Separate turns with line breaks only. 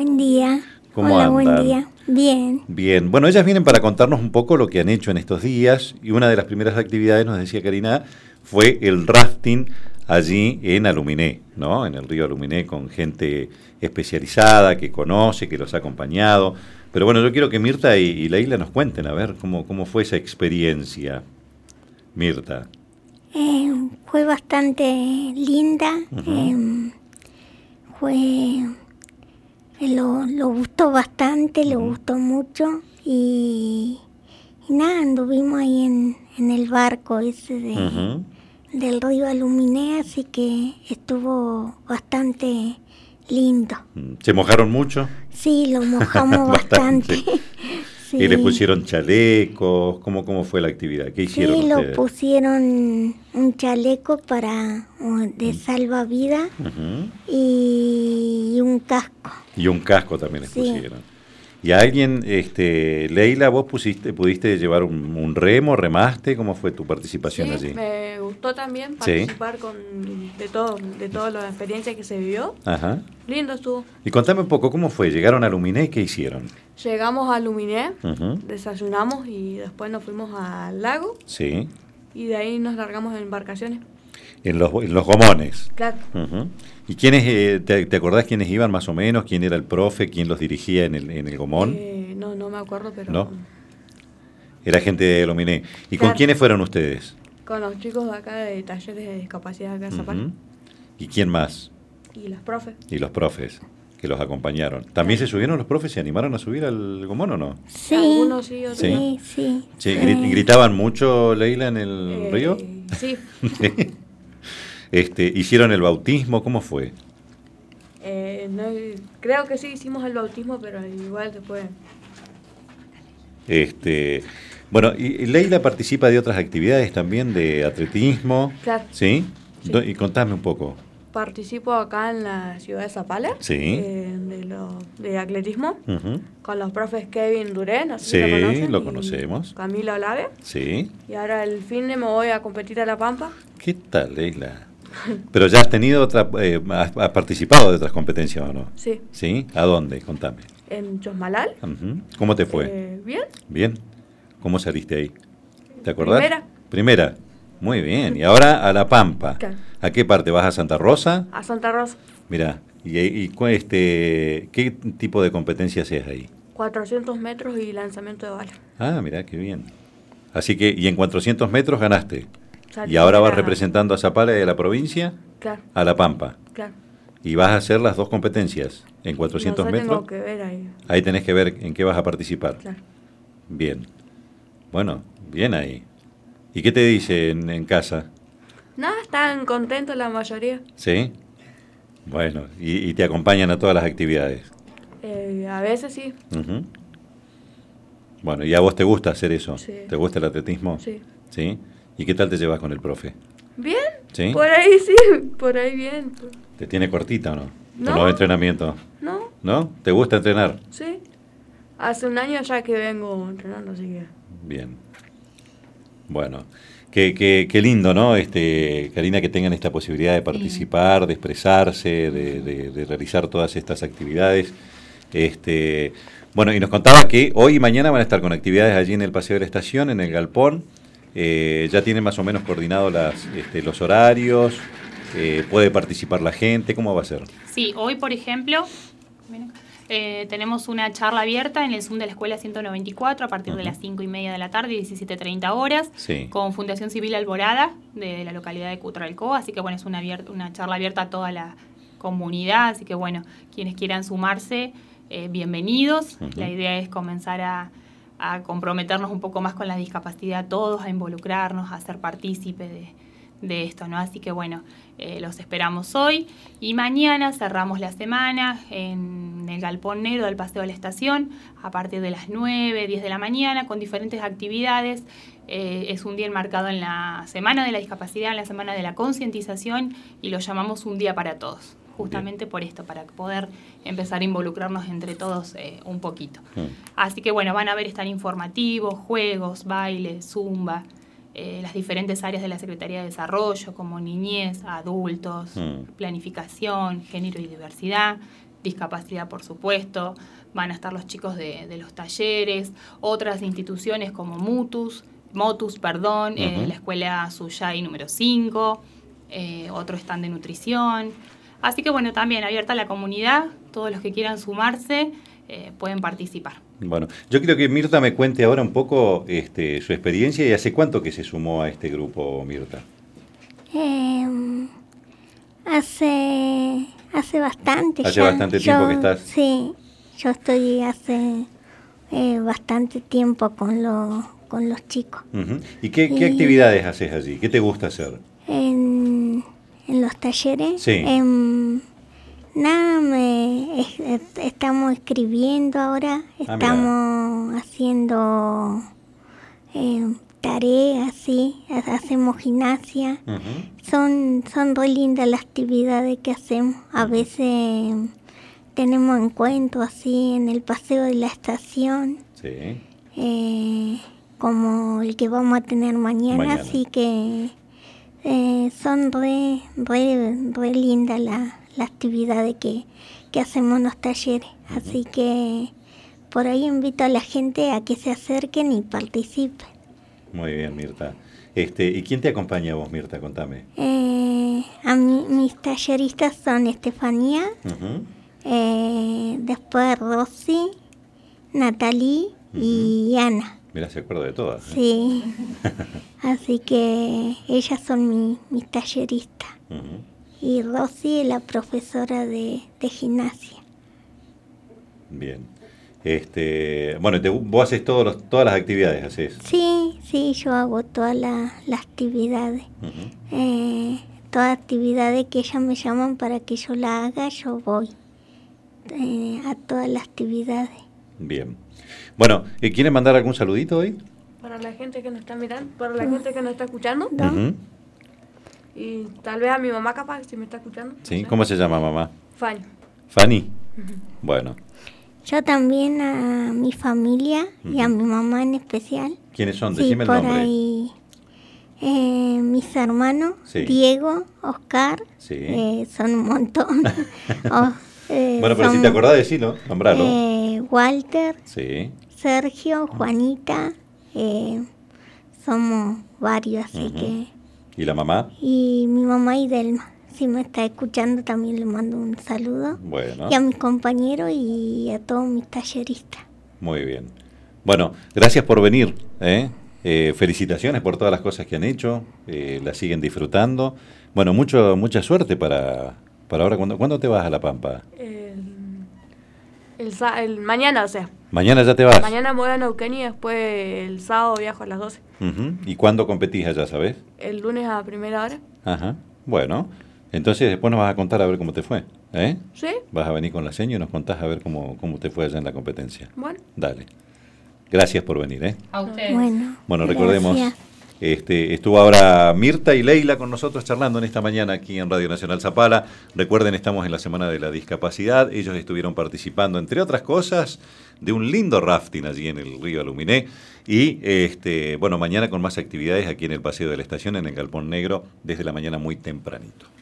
Buen día.
¿Cómo
Hola,
andan?
buen día. Bien.
Bien. Bueno, ellas vienen para contarnos un poco lo que han hecho en estos días y una de las primeras actividades, nos decía Karina, fue el rafting allí en Aluminé, ¿no? En el río Aluminé con gente especializada que conoce, que los ha acompañado. Pero bueno, yo quiero que Mirta y Leila nos cuenten, a ver, cómo fue esa experiencia. Mirta.
Fue bastante linda.
Ujú.
Lo gustó bastante, lo
Ujú.
gustó mucho. Y nada, anduvimos ahí en el barco ese
Ujú.
del río Aluminé, así que estuvo bastante lindo.
¿Se mojaron mucho?
Sí, lo mojamos bastante.
Bastante. ¿Y les
Sí.
pusieron chalecos? ¿Cómo fue la actividad? ¿Qué hicieron
Sí, lo
ustedes?
pusieron un chaleco de salvavidas
Ujú.
y un casco.
Y un casco también les
Sí.
pusieron. ¿Y a alguien, Leila, vos pudiste llevar un remo, remaste? ¿Cómo fue tu participación
Sí,
allí?
me gustó también
Sí.
participar de todas las experiencias que se vivió.
Ajá.
Lindo estuvo.
Y contame un poco, ¿cómo fue? ¿Llegaron a Luminé? ¿Qué hicieron?
Llegamos a Luminé,
Ujú.
desayunamos y después nos fuimos al lago
Sí.
y de ahí nos largamos en embarcaciones.
En los gomones.
Claro.
Ujú. ¿Y quiénes, te acordás quiénes iban más o menos? ¿Quién era el profe? ¿Quién los dirigía en el gomón?
No me acuerdo, pero
¿No? Era gente de Luminé. ¿Y con
Claro.
quiénes fueron ustedes?
con los chicos de acá de talleres de discapacidad acá de Zapala.
Ujú. ¿Y quién más?
Y los profes.
Y los profes que los acompañaron. ¿También se subieron los profes? ¿Se animaron a subir al gomón o no?
Sí,
Algunos sí, otros
sí, sí.
Sí, ¿gritaban mucho, Leila, en el río?
Sí.
¿Hicieron el bautismo? ¿Cómo fue?
No, creo que sí hicimos el bautismo, pero igual después.
Bueno, y Leila participa de otras actividades también, de atletismo.
Claro.
¿Sí?
Sí.
Y contame un poco.
Participo acá en la ciudad de Zapala.
Sí.
De atletismo.
Ujú.
Con los profes Kevin Duré, no sé
Sí,
si lo conocen.
lo
y
conocemos.
Camila Olave.
Sí.
Y ahora el fin de me voy a competir a La Pampa.
¿Qué tal, Leila? Pero ya has tenido has participado de otras competencias o no?
Sí.
¿Sí? ¿A dónde? Contame.
En Chosmalal.
Ujú. ¿Cómo te fue?
Bien.
Bien. ¿Cómo saliste ahí? ¿Te acordás?
Primera.
Primera. Muy bien. Y ahora a La Pampa.
Claro.
¿A qué parte? ¿Vas a Santa Rosa?
A Santa Rosa.
Mira. ¿Qué tipo de competencia haces ahí?
400 metros y lanzamiento de bala.
Ah, mira, qué bien. Así que, y en 400 metros ganaste.
Salí
Y ahora vas
primera.
representando a Zapala y a la provincia
Claro,
a La Pampa.
claro.
Y vas a hacer las dos competencias en 400
No sé,
metros.
tengo que ver ahí.
Ahí tenés que ver en qué vas a participar.
Claro.
Bien. Bueno, bien ahí. ¿Y qué te dicen en casa?
Nada, están contentos la mayoría.
¿Sí? Bueno, y te acompañan a todas las actividades.
A veces sí.
Ujú. Bueno, ¿y a vos te gusta hacer eso?
Sí.
¿Te gusta el atletismo?
Sí.
¿Sí? ¿Y qué tal te llevas con el profe?
Bien.
¿Sí?
Por ahí sí, por ahí bien.
¿Te tiene cortita o no?
No.
Con los entrenamientos.
¿No?
¿No? ¿Te gusta entrenar?
Sí. Hace un año ya que vengo entrenando, así que.
Bien. Bueno, qué lindo, ¿no? Karina, que tengan esta posibilidad de participar, de expresarse, de realizar todas estas actividades. Bueno, y nos contaba que hoy y mañana van a estar con actividades allí en el Paseo de la Estación, en el Galpón. Ya tienen más o menos coordinados los horarios. Puede participar la gente. ¿Cómo va a ser?
Sí, hoy, por ejemplo, tenemos una charla abierta en el Zoom de la Escuela 194 a partir de las 5:30 de la tarde, 17:30 horas,
Sí.
con Fundación Civil Alborada, de la localidad de Cutralcó. Así que, bueno, es una charla abierta a toda la comunidad. Así que, bueno, quienes quieran sumarse, bienvenidos.
Ujú.
La idea es comenzar a comprometernos un poco más con la discapacidad todos, a involucrarnos, a ser partícipes de esto, ¿no? Así que bueno, los esperamos hoy y mañana cerramos la semana en el Galpón Negro del Paseo de la Estación a partir de las 9, 10 de la mañana con diferentes actividades. Es un día enmarcado en la Semana de la Discapacidad, en la Semana de la Concientización, y lo llamamos Un Día para Todos, justamente por esto, para poder empezar a involucrarnos entre todos un poquito. Así que bueno, van a ver, están informativos, juegos, bailes, zumba, las diferentes áreas de la Secretaría de Desarrollo, como niñez, adultos, planificación, género y diversidad, discapacidad, por supuesto. Van a estar los chicos de los talleres, otras instituciones como Motus, la escuela Suyay número 5, otro stand de nutrición. Así que bueno, también abierta a la comunidad, todos los que quieran sumarse pueden participar.
Bueno, yo quiero que Mirta me cuente ahora un poco su experiencia y hace cuánto que se sumó a este grupo, Mirta.
Hace bastante.
Hace bastante tiempo que estás.
Sí, yo estoy hace bastante tiempo con los chicos.
Uh-huh. ¿Y qué actividades haces allí? ¿Qué te gusta hacer?
En los talleres.
Sí.
Estamos escribiendo ahora, estamos haciendo tareas, sí, hacemos gimnasia. Uh-huh. Son re lindas las actividades que hacemos. A veces tenemos encuentros así en el paseo de la estación. Sí. Como el que vamos a tener mañana. Así que son re lindas las actividades que hacemos en los talleres. Uh-huh. Así que por ahí invito a la gente a que se acerquen y participen. Muy
bien, Mirta. ¿Y quién te acompaña a vos, Mirta? Contame.
Mis talleristas son Estefanía, uh-huh. Después Rosy, Natalie, uh-huh. y Ana.
Mira, se acuerda de todas.
Sí. Así que ellas son mis talleristas. Uh-huh. Y Rosy es la profesora de gimnasia.
Bien. Bueno, vos haces todas las actividades, ¿haces?
Sí, yo hago todas las actividades. Uh-huh. Todas actividades que ellas me llaman para que yo la haga, yo voy a todas las actividades.
Bien. Bueno, ¿quieren mandar algún saludito hoy?
Para la gente que nos está mirando, para la gente que nos está escuchando.
Uh-huh.
Y tal vez a mi mamá capaz, si me está escuchando.
Sí, no sé. ¿Cómo se llama mamá?
Fanny.
¿Fanny? Uh-huh. Bueno.
Yo también a mi familia y a mi mamá en especial.
¿Quiénes son? Decime el nombre.
Por ahí mis hermanos,
sí.
Diego, Oscar,
sí.
Son un montón.
Bueno, pero si te acordás, decilo, nombralo.
Walter,
sí.
Sergio, Juanita, somos varios, así uh-huh. que...
¿Y la mamá?
Y mi mamá Idelma. Si me está escuchando, también le mando un saludo.
Bueno.
Y a mis compañeros y a todos mis talleristas.
Muy bien. Bueno, gracias por venir. Felicitaciones por todas las cosas que han hecho. La siguen disfrutando. Bueno, mucha suerte para ahora. ¿Cuándo te vas a La Pampa?
El mañana, o sea.
¿Mañana ya te vas?
Mañana me voy a Neuquén y después el sábado viajo a las 12.
Uh-huh. ¿Y cuándo competís allá, sabes?
El lunes a primera hora.
Ajá. Bueno, entonces después nos vas a contar a ver cómo te fue.
¿Sí?
Vas a venir con la seña y nos contás a ver cómo te fue allá en la competencia.
Bueno.
Dale. Gracias por venir,
A ustedes.
Bueno,
recordemos, estuvo ahora Mirta y Leila con nosotros charlando en esta mañana aquí en Radio Nacional Zapala. Recuerden, estamos en la Semana de la Discapacidad. Ellos estuvieron participando, entre otras cosas, de un lindo rafting allí en el río Aluminé. Y mañana con más actividades aquí en el Paseo de la Estación, en el Galpón Negro, desde la mañana muy tempranito.